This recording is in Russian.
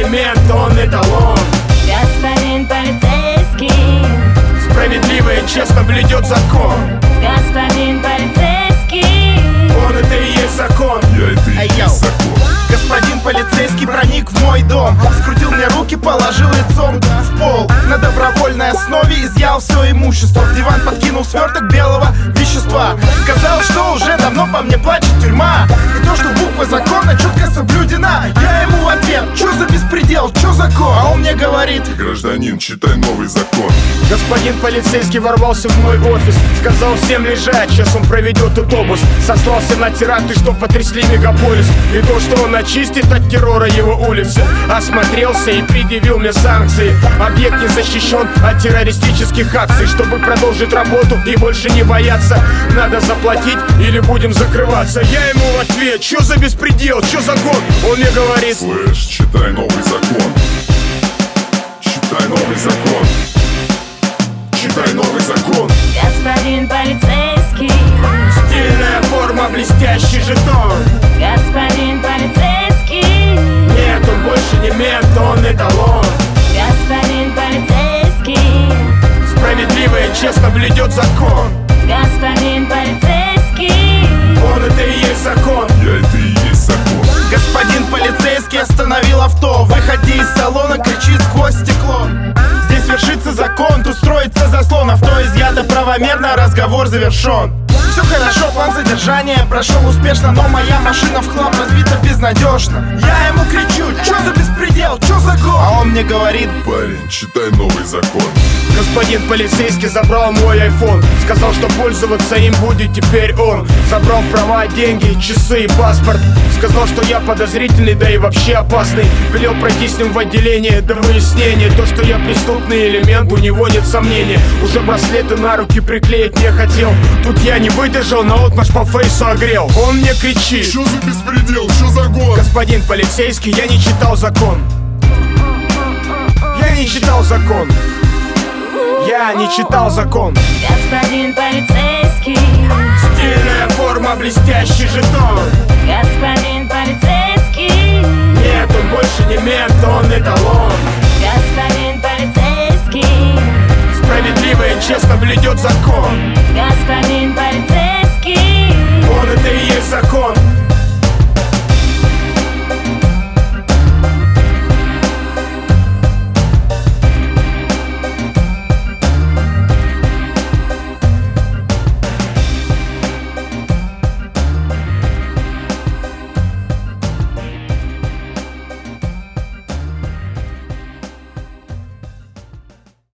не мент, он эталон. Господин полицейский, Справедливо и честно блюдет закон. господин полицейский, Он это и есть закон. Я это и есть закон. Господин полицейский проник в мой дом, скрутил мне руки, положил лицом в пол. На добровольной основе изъял все имущество. В диван подкинул сверток белого вещества. Сказал, что уже давно по мне плачет тюрьма, и то, что буква закона четко соблюдена. Я ему в ответ: чё за беспредел, чё закон? А он мне говорит: Гражданин, читай новый закон. Господин полицейский ворвался в мой офис, сказал всем лежать, сейчас он проведет тут обыск. Сослался на теракты, что потрясли мегаполис, и то, что он очистит от террора его улицы. Осмотрелся и предъявил мне санкции. Объект не защищен от террористических акций. Чтобы продолжить работу и больше не бояться, надо заплатить или будем закрываться. Я ему в ответ: чё за беспредел, чё закон? Он мне говорит: Слышь, читай новый закон. Читай новый закон. Читай новый закон. господин полицейский, стильная форма, блестящий жетон. господин полицейский, Нет, он больше не мент, он эталон. господин полицейский, Справедливо и честно блюдет закон. господин полицейский, Он это и есть закон. Я это и есть закон. господин полицейский остановил авто. Выходи из салона, кричи сквозь стекло: здесь вершится закон, тут строится заслон. Авто изъято правомерно, разговор завершен. Все хорошо, план задержания прошел успешно, но моя машина в хлам разбита безнадежно. Я ему кричу: чё за беспредел, чё закон? А он мне говорит: Парень, читай новый закон. Господин полицейский забрал мой айфон, сказал, что пользоваться им будет теперь он. Забрал права, деньги, часы и паспорт. Сказал, что я подозрительный, да и вообще опасный. Велел пройти с ним в отделение до выяснения. То, что я преступный элемент, у него нет сомнений. Уже браслеты на руки приклеить не хотел. Тут я не выдержал, наотмашь по фейсу огрел. Он мне кричит: Чё за беспредел, чё за год? господин полицейский, я не читал закон. Я не читал закон. Я не читал закон. господин полицейский, Стильная форма, блестящий жетон. господин полицейский, Нет, он больше не мент, он эталон. господин полицейский, Справедливо и честно блюдет закон. господин